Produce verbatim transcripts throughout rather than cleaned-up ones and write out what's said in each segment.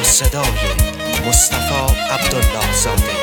با صدای مصطفی عبدالله زاده.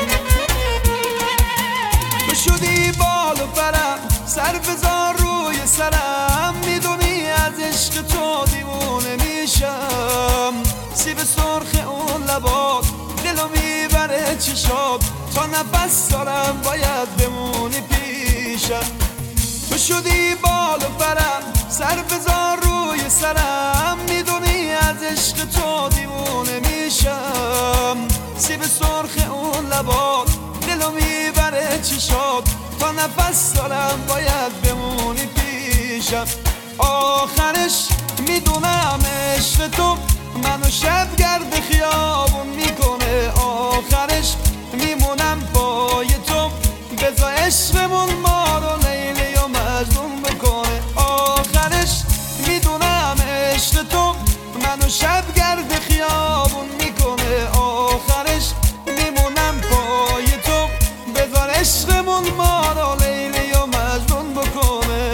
تو شدی بال و پرم، سر بذار روی سرم، میدونی از عشق تو دیوونه میشم. سیب سرخ اون لبات دلو میبره چشات، تا نفس دارم باید بمونی پیشم. تو شدی بال و پرم، سر بذار روی سرم، میدونی از عشق تو دیوونه میشم. سیب سرخ اون لبات دلو میبره چشات، تا نفس دارم باید بمونی پیشم. آخرش میدونم عشق تو منو شبگرد خیابون میکنه، آخرش میمونم پای تو، بذار عشقمون ما رو لیلی و مجنون بکنه. آخرش میدونم عشق تو منو شبگرد خیابون میکنه، آخرش میمونم پای تو، بذار عشقمون ما رو لیلی و مجنون بکنه.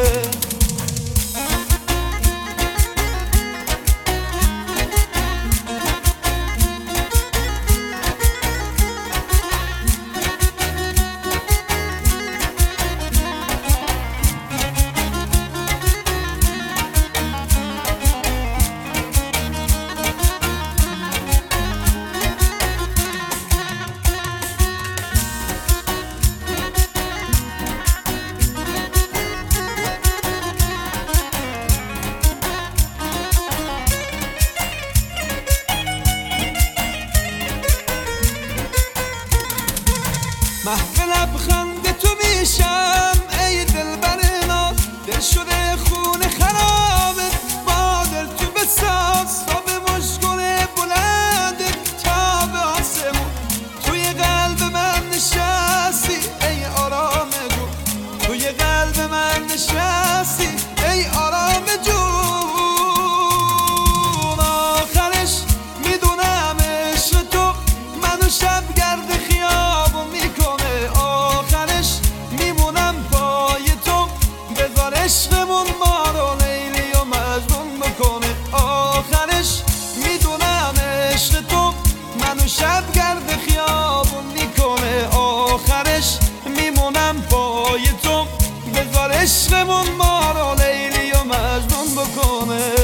محو لبخند تو میشم ای دلبر ناز، دل شده خونه خرابه، با دل تو بساز، تا به مشکل بلند تا به آسمون. توی قلب من نشستی ای آرام جون، توی قلب من نشستی ای آرام جون. آخرش میدونم عشق تو منو شبگرد خیابون میکنه، آخرش میمونم پای تو، بذار عشقمون ما رو لیلی و مجنون بکنه. آخرش میدونم عشق تو منو شبگرد خیابون میکنه، آخرش میمونم پای تو، بذار عشقمون ما رو لیلی و مجنون بکنه.